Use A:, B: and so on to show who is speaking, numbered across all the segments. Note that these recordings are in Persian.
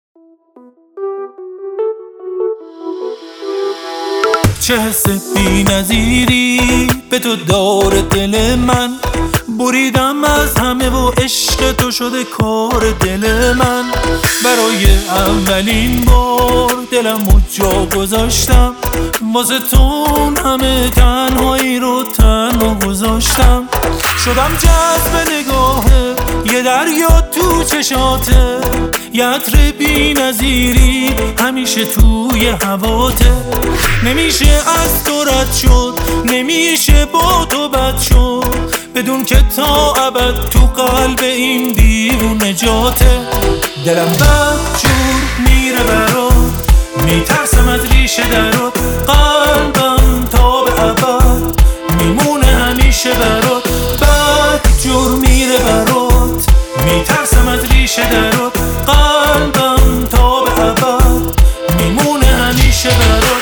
A: چه حس بی نظیری به تو داره دل من، بریدم از همه و عشق تو شده کار دل من. برای اولین بار دلمو جا گذاشتم، واسه تو همه تنهایی رو تنها گذاشتم. شدم جذب نگاهه یه دریا تو چشاته، یه عطر بی نظیری همیشه توی هواته. نمیشه از تو رد شد، نمیشه با تو بد شد، بدون که تا ابد تو قلب این دیوونه جاته. دلم بدجور میره برات، میترسم از ریشه درات، قلبم تا به ابد میمونه همیشه برات. بدجور میره برات، میترسم از ریشه درات، قلبم تا به ابد میمونه همیشه برات.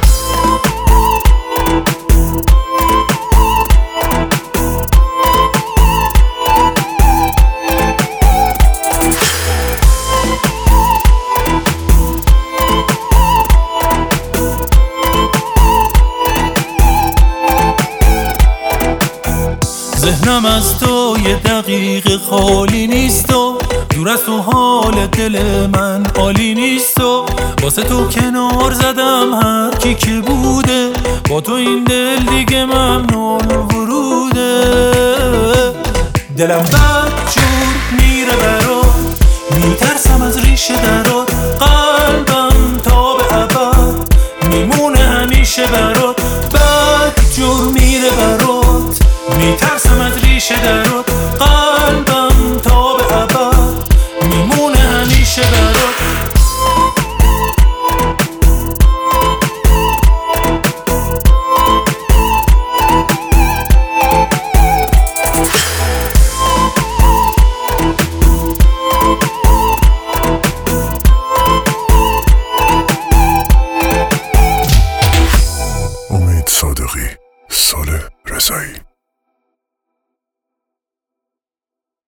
A: ذهنم از تو یه دقیقه خالی نیست و دور از تو حال دل من عالی نیست و واسه تو کنار زدم هر کی که بوده، با تو این دل دیگه ممنون وروده. دلم بدجور میره برات، میترسم از ریشه در